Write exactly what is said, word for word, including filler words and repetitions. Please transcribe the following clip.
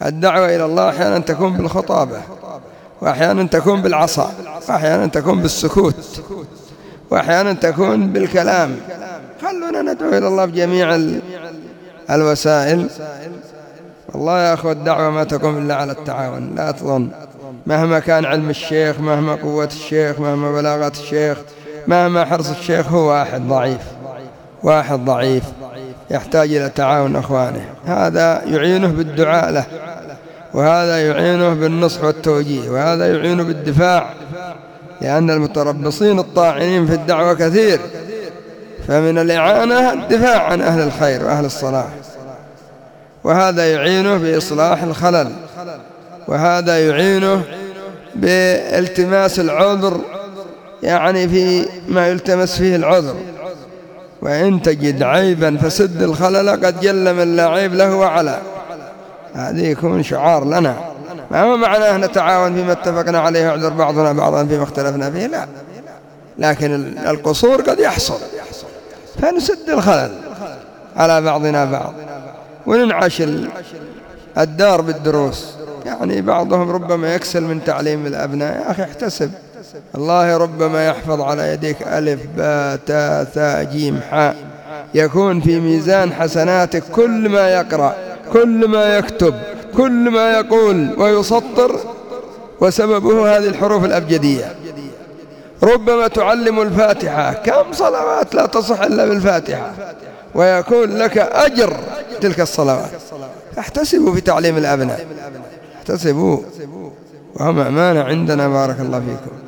الدعوة إلى الله أحيانا تكون بالخطابة، وأحيانا تكون بالعصا، وأحيانا تكون بالسكوت، وأحيانا تكون بالكلام. خلونا ندعو إلى الله بجميع الوسائل. والله يا أخوة الدعوة ما تقوم إلا على التعاون. لا تظن مهما كان علم الشيخ، مهما قوة الشيخ، مهما بلاغة الشيخ، مهما حرص الشيخ، هو واحد ضعيف، واحد ضعيف يحتاج إلى تعاون أخوانه. هذا يعينه بالدعاء له، وهذا يعينه بالنصح والتوجيه، وهذا يعينه بالدفاع، لأن المتربصين الطاعنين في الدعوة كثير، فمن الإعانة الدفاع عن أهل الخير وأهل الصلاح، وهذا يعينه بإصلاح الخلل، وهذا يعينه بالتماس العذر، يعني في ما يلتمس فيه العذر. وإن تجد عيبا فسد الخلل قد جل من لا عيب له وعلا. هذه يكون شعار لنا. ما هو معناه نتعاون فيما اتفقنا عليه ويعذر بعضنا بعضا فيما اختلفنا فيه، لا، لكن القصور قد يحصل، فنسد الخلل على بعضنا بعض، وننعش الدار بالدروس. يعني بعضهم ربما يكسل من تعليم الأبناء. يا أخي احتسب، الله ربما يحفظ على يديك ألف باء تاء ثاء جيم حاء، يكون في ميزان حسناتك كل ما يقرأ، كل ما يكتب، كل ما يقول ويسطر، وسببه هذه الحروف الأبجدية. ربما تعلم الفاتحة، كم صلوات لا تصح إلا بالفاتحة، ويكون لك أجر تلك الصلوات. احتسبوا في تعليم الأبناء، احتسبوا، وهم أمانة عندنا. بارك الله فيكم.